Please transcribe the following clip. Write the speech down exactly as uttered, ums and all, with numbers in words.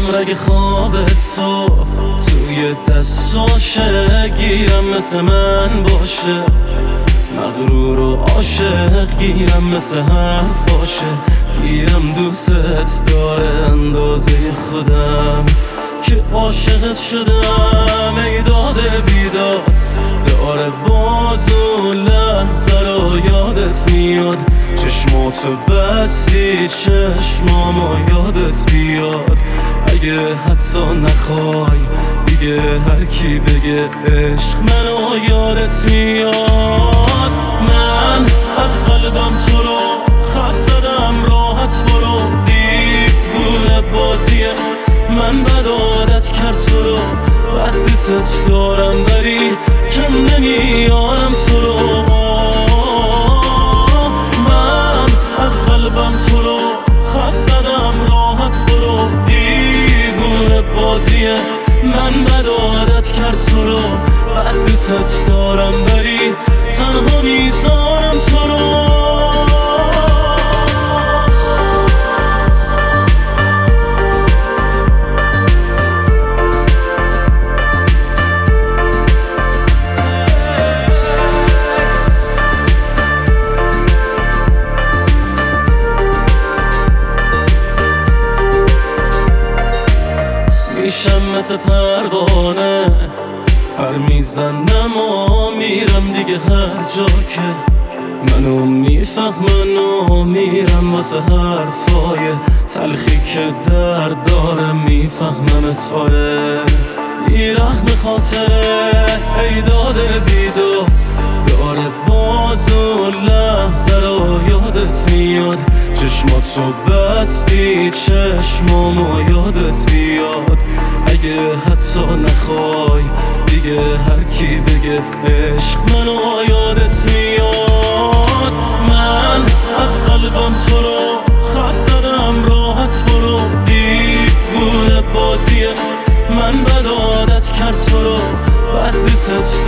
میشم رگ خوابت تو توی دستاشه، گیرم مثل من باشه، مغرور و عاشق گیرم مثل حرفاشه، گیرم دوستت داره اندازه خودم که عاشقت شدم. ای داده بیداد داره باز و لحظه رو یادت میاد، چشماتو بستی چشمامو یادت بیاد. اگه حتی نخوای دیگه هر کی بگه عشق منو یادت میاد. من از قلبم تو رو خط زدم، راحت برو، دیوونه بازیه من بد عادت کرد تو رو، بد دوست دارم ولی کم نمیارم تو رو. من از قلبم تو رو خط زدم، راحت برو، دیوونه بازیه من بد عادت کرد تو رو، بد دوست دارم ولی تنها میذارم تو رو. میشم مثل پروانه پر میزنم و میرم دیگه هر جا که منو میفهمن و میرم واسه حرفای تلخی که درد داره، میفهمن تاره بی رحم خاطره. ای داده بیداد داره باز و لحظه رو یادت میاد، چشماتو بستی چشمامو یادت بیاد. اگه حتی نخوای دیگه هر کی بگه عشق منو یادت میاد. من از قلبم تو رو خط زدم، راحت برو، دیوونه بازیه من بد عادت کرد تو رو، بد دوست